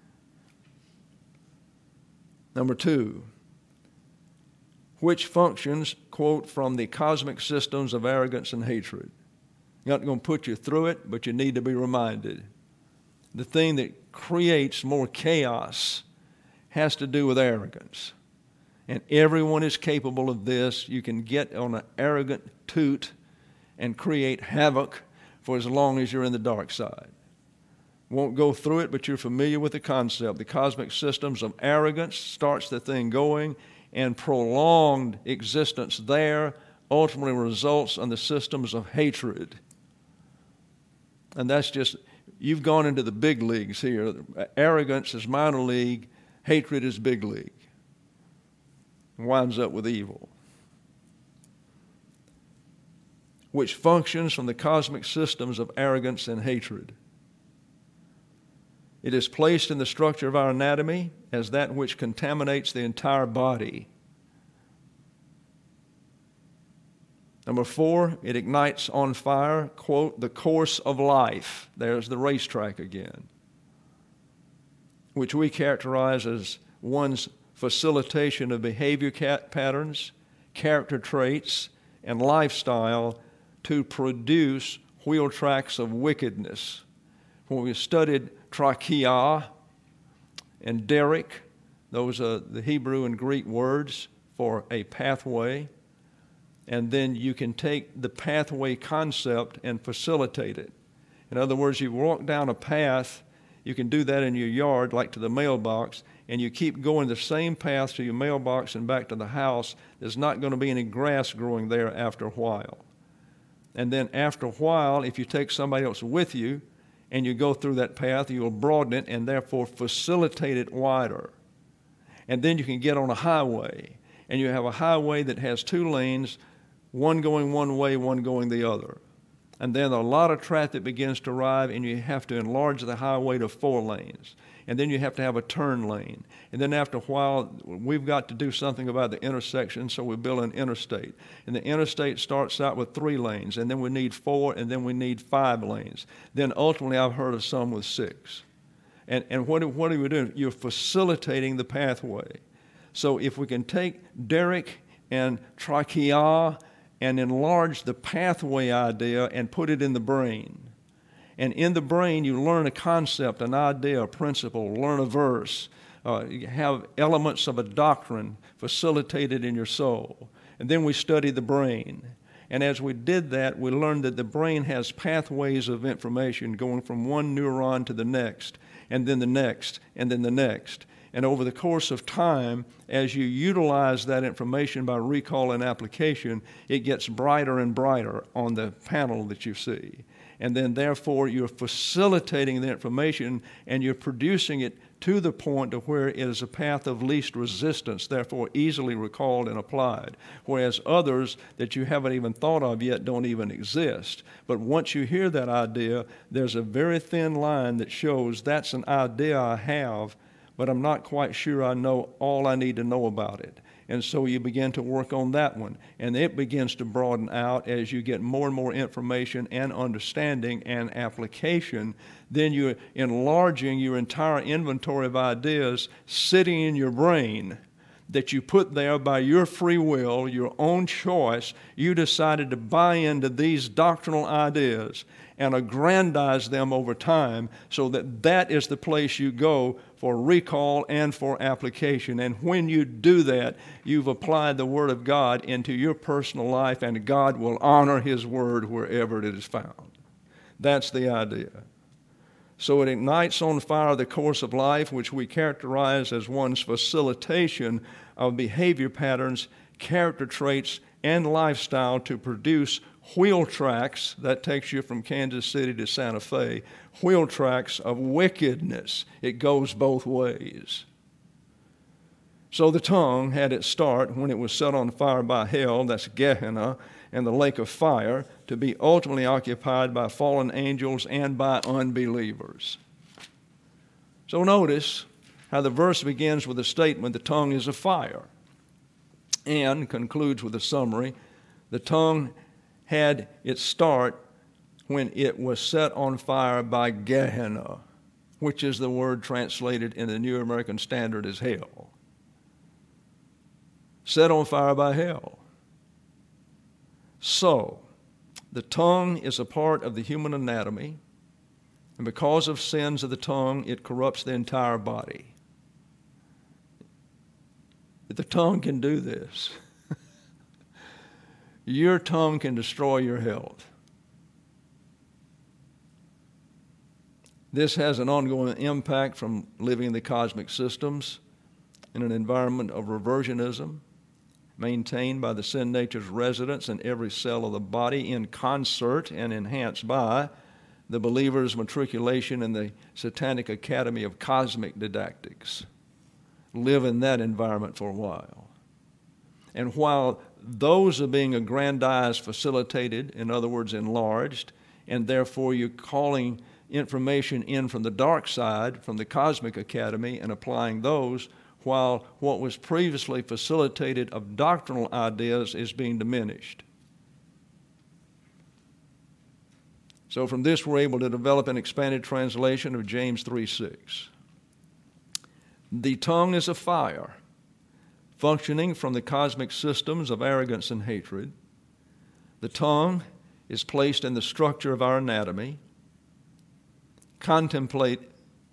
Number two, which functions, quote, from the cosmic systems of arrogance and hatred. I'm not going to put you through it, but you need to be reminded. The thing that creates more chaos has to do with arrogance. And everyone is capable of this. You can get on an arrogant toot and create havoc for as long as you're in the dark side. Won't go through it, but you're familiar with the concept. The cosmic systems of arrogance starts the thing going, and prolonged existence there ultimately results in the systems of hatred. And that's just, you've gone into the big leagues here. Arrogance is minor league, hatred is big league. Winds up with evil. Which functions from the cosmic systems of arrogance and hatred. It is placed in the structure of our anatomy as that which contaminates the entire body. Number four, it ignites on fire, quote, the course of life. There's the racetrack again, which we characterize as one's facilitation of behavior patterns, character traits, and lifestyle to produce wheel tracks of wickedness. When we studied trachea and derek, those are the Hebrew and Greek words for a pathway. And then you can take the pathway concept and facilitate it. In other words, you walk down a path, you can do that in your yard, like to the mailbox, and you keep going the same path to your mailbox and back to the house. There's not going to be any grass growing there after a while. And then after a while, if you take somebody else with you and you go through that path, you'll broaden it and therefore facilitate it wider. And then you can get on a highway, and you have a highway that has two lanes, one going one way, one going the other. And then a lot of traffic begins to arrive, and you have to enlarge the highway to four lanes. And then you have to have a turn lane. And then after a while, we've got to do something about the intersection, so we build an interstate. And the interstate starts out with three lanes, and then we need four, and then we need five lanes. Then ultimately, I've heard of some with six. And, and what, what are you doing? You're facilitating the pathway. So if we can take Derek and trachea and enlarge the pathway idea and put it in the brain. And in the brain, you learn a concept, an idea, a principle, learn a verse, uh, you have elements of a doctrine facilitated in your soul. And then we study the brain. And as we did that, we learned that the brain has pathways of information going from one neuron to the next, and then the next, and then the next. And over the course of time, as you utilize that information by recall and application, it gets brighter and brighter on the panel that you see. And then therefore you're facilitating the information and you're producing it to the point to where it is a path of least resistance, therefore easily recalled and applied. Whereas others that you haven't even thought of yet don't even exist. But once you hear that idea, there's a very thin line that shows that's an idea I have, but I'm not quite sure I know all I need to know about it. And so you begin to work on that one. And it begins to broaden out as you get more and more information and understanding and application. Then you're enlarging your entire inventory of ideas sitting in your brain that you put there by your free will, your own choice. You decided to buy into these doctrinal ideas and aggrandize them over time so that that is the place you go for recall and for application. And when you do that, you've applied the Word of God into your personal life, and God will honor His Word wherever it is found. That's the idea. So it ignites on fire the course of life, which we characterize as one's facilitation of behavior patterns, character traits, and lifestyle to produce wheel tracks, that takes you from Kansas City to Santa Fe, wheel tracks of wickedness. It goes both ways. So the tongue had its start when it was set on fire by hell, that's Gehenna, and the lake of fire, to be ultimately occupied by fallen angels and by unbelievers. So notice how the verse begins with a statement, the tongue is a fire, and concludes with a summary, the tongue had its start when it was set on fire by Gehenna, which is the word translated in the New American Standard as hell. Set on fire by hell. So, the tongue is a part of the human anatomy, and because of sins of the tongue, it corrupts the entire body. The tongue can do this. Your tongue can destroy your health. This has an ongoing impact from living in the cosmic systems in an environment of reversionism, maintained by the sin nature's residence in every cell of the body in concert and enhanced by the believer's matriculation in the Satanic Academy of Cosmic Didactics. Live in that environment for a while. And while those are being aggrandized, facilitated, in other words, enlarged, and therefore you're calling information in from the dark side, from the Cosmic Academy, and applying those, while what was previously facilitated of doctrinal ideas is being diminished. So from this, we're able to develop an expanded translation of James three six. The tongue is a fire, functioning from the cosmic systems of arrogance and hatred. The tongue is placed in the structure of our anatomy. Contemplate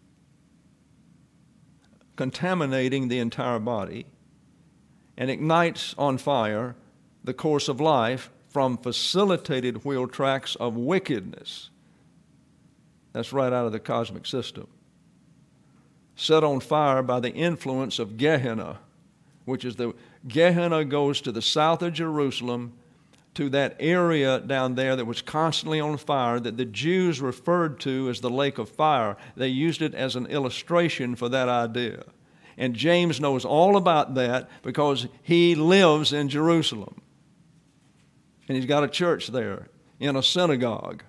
contaminating the entire body, and ignites on fire the course of life from facilitated wheel tracks of wickedness. That's right out of the cosmic system. Set on fire by the influence of Gehenna, which is the, Gehenna goes to the south of Jerusalem, to that area down there that was constantly on fire that the Jews referred to as the lake of fire. They used it as an illustration for that idea. And James knows all about that because he lives in Jerusalem. And he's got a church there in a synagogue.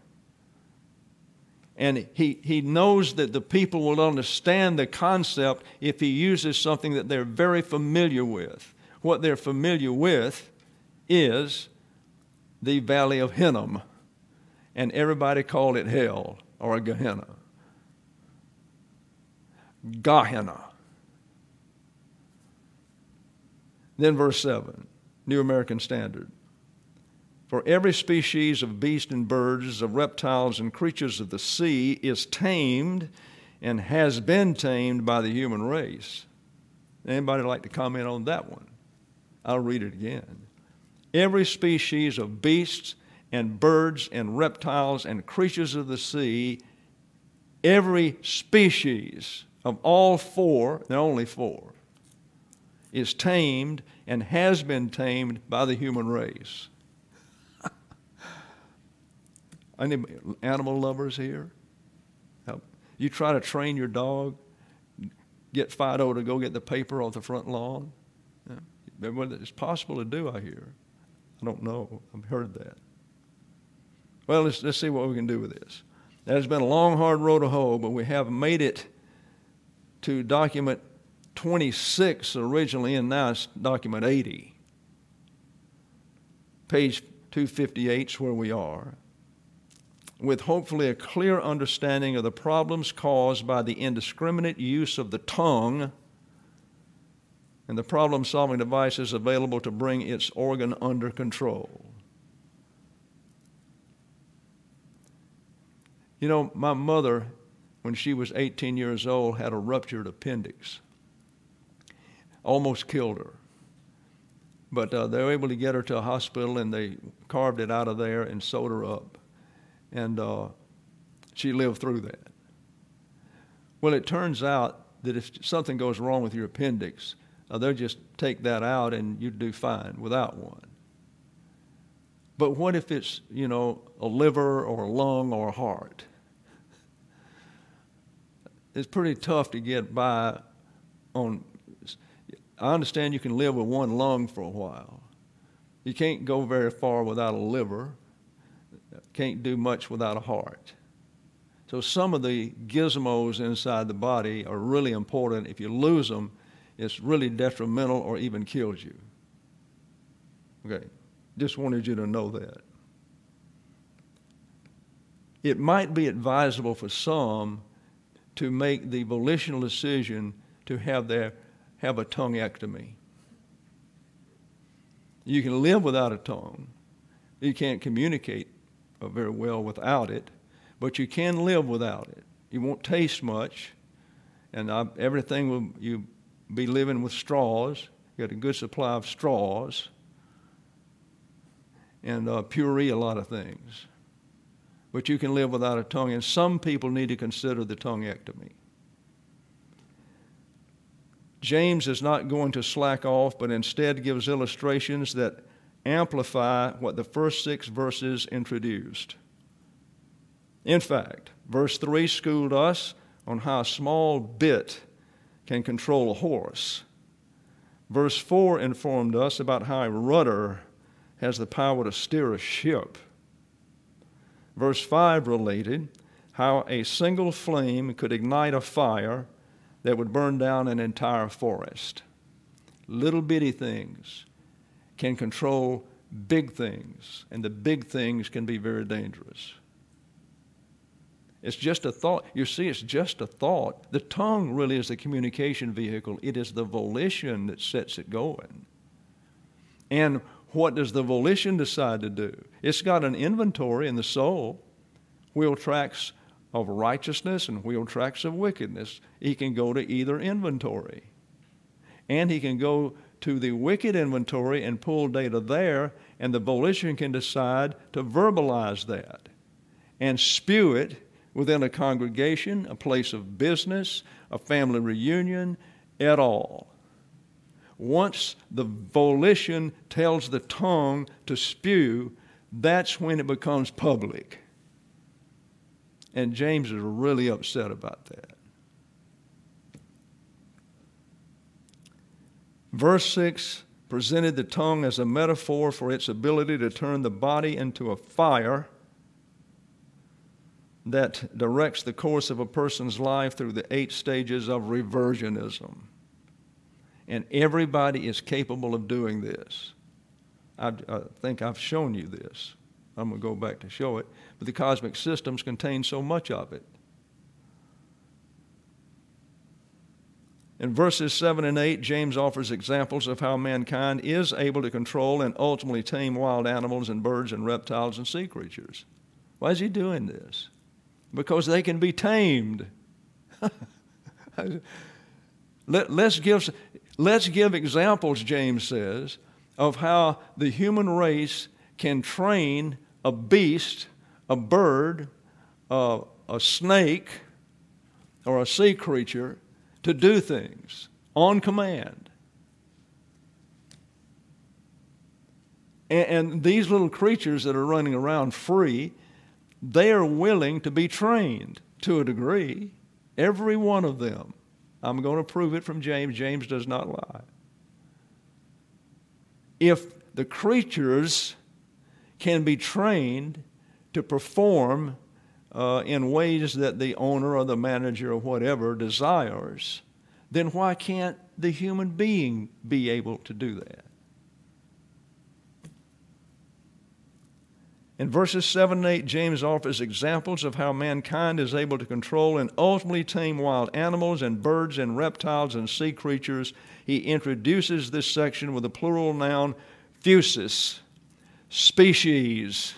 And he, he knows that the people will understand the concept if he uses something that they're very familiar with. What they're familiar with is the Valley of Hinnom. And everybody called it hell or Gehenna. Gehenna. Then verse seven, New American Standard. For every species of beasts and birds, of reptiles and creatures of the sea is tamed and has been tamed by the human race. Anybody like to comment on that one? I'll read it again. Every species of beasts and birds and reptiles and creatures of the sea, every species of all four, there are only four, is tamed and has been tamed by the human race. Any animal lovers here? You try to train your dog, get Fido to go get the paper off the front lawn. Yeah. It's possible to do, I hear. I don't know. I've heard that. Well, let's, let's see what we can do with this. That has been a long, hard road to hoe, but we have made it to document twenty-six originally, and now it's document eighty. Page two fifty-eight is where we are, with hopefully a clear understanding of the problems caused by the indiscriminate use of the tongue and the problem-solving devices available to bring its organ under control. You know, my mother, when she was eighteen years old, had a ruptured appendix. Almost killed her. But uh, they were able to get her to a hospital, and they carved it out of there and sewed her up. And uh, she lived through that. Well, it turns out that if something goes wrong with your appendix, uh, they'll just take that out and you do fine without one. But what if it's, you know, a liver or a lung or a heart? It's pretty tough to get by on. I understand you can live with one lung for a while. You can't go very far without a liver. Can't do much without a heart. So some of the gizmos inside the body are really important. If you lose them, it's really detrimental or even kills you. Okay, just wanted you to know that. It might be advisable for some to make the volitional decision to have their have a tonguectomy. You can live without a tongue. You can't communicate very well without it, but you can live without it. You won't taste much, and I, everything will you be living with straws. You got a good supply of straws, and uh, puree a lot of things. But you can live without a tongue, and some people need to consider the tonguectomy. James is not going to slack off, but instead gives illustrations that amplify what the first six verses introduced. In fact, verse three schooled us on how a small bit can control a horse. Verse four informed us about how a rudder has the power to steer a ship. Verse five related how a single flame could ignite a fire that would burn down an entire forest. Little bitty things can control big things, and the big things can be very dangerous. It's just a thought. You see, it's just a thought. The tongue really is the communication vehicle. It is the volition that sets it going. And what does the volition decide to do? It's got an inventory in the soul, wheel tracks of righteousness and wheel tracks of wickedness. He can go to either inventory. And he can go to the wicked inventory and pull data there, and the volition can decide to verbalize that and spew it within a congregation, a place of business, a family reunion, at all. Once the volition tells the tongue to spew, that's when it becomes public. And James is really upset about that. Verse six presented the tongue as a metaphor for its ability to turn the body into a fire that directs the course of a person's life through the eight stages of reversionism. And everybody is capable of doing this. I, I think I've shown you this. I'm going to go back to show it. But the cosmic systems contain so much of it. In verses seven and eight, James offers examples of how mankind is able to control and ultimately tame wild animals and birds and reptiles and sea creatures. Why is he doing this? Because they can be tamed. Let, let's give, let's give examples, James says, of how the human race can train a beast, a bird, uh, a snake, or a sea creature to do things on command. And, and these little creatures that are running around free, they are willing to be trained to a degree. Every one of them. I'm going to prove it from James. James does not lie. If the creatures can be trained to perform uh, in ways that the owner or the manager or whatever desires, then why can't the human being be able to do that? In verses seven and eight, James offers examples of how mankind is able to control and ultimately tame wild animals and birds and reptiles and sea creatures. He introduces this section with the plural noun fusus, species.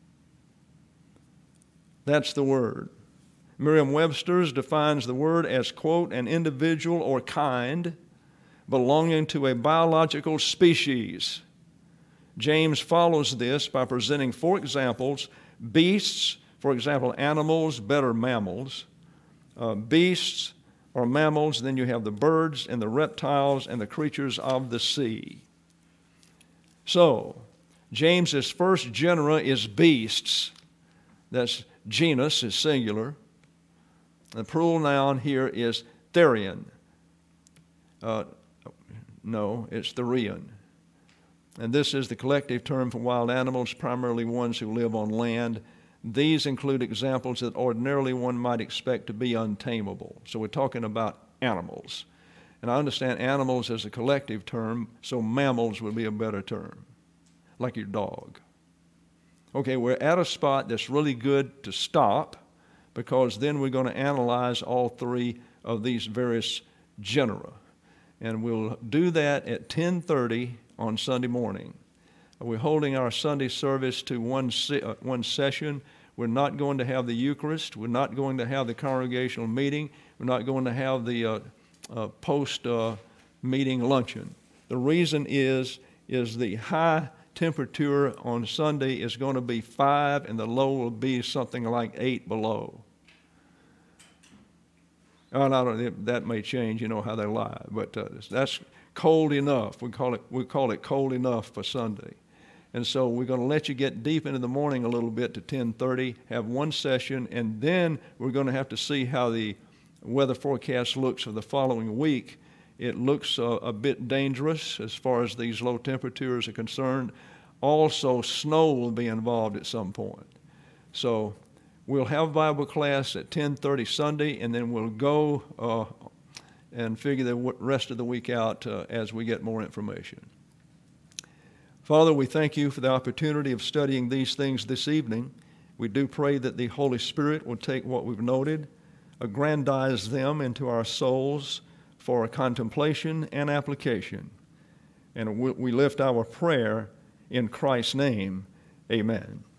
That's the word. Merriam-Webster's defines the word as, quote, an individual or kind belonging to a biological species. James follows this by presenting four examples: beasts, for example, animals, better mammals, uh, beasts or mammals, then you have the birds and the reptiles and the creatures of the sea. So, James's first genera is beasts. That's genus is singular. The plural noun here is therian. Uh, no, it's therian. And this is the collective term for wild animals, primarily ones who live on land. These include examples that ordinarily one might expect to be untamable. So we're talking about animals. And I understand animals as a collective term, so mammals would be a better term, like your dog. Okay, we're at a spot that's really good to stop, because then we're going to analyze all three of these various genera. And we'll do that at ten thirty on Sunday morning. We're holding our Sunday service to one, se- uh, one session. We're not going to have the Eucharist. We're not going to have the congregational meeting. We're not going to have the uh, uh, post-meeting uh, luncheon. The reason is, is the high temperature on Sunday is going to be five, and the low will be something like eight below. And I don't, that may change, you know how they lie, but uh, that's cold enough. We call it we call it cold enough for Sunday. And so we're going to let you get deep into the morning a little bit to ten thirty, have one session, and then we're going to have to see how the weather forecast looks for the following week. It looks uh, a bit dangerous as far as these low temperatures are concerned. Also, snow will be involved at some point. So we'll have Bible class at ten thirty Sunday, and then we'll go uh, and figure the rest of the week out uh, as we get more information. Father, we thank you for the opportunity of studying these things this evening. We do pray that the Holy Spirit will take what we've noted, aggrandize them into our souls for contemplation and application. And we lift our prayer in Christ's name. Amen.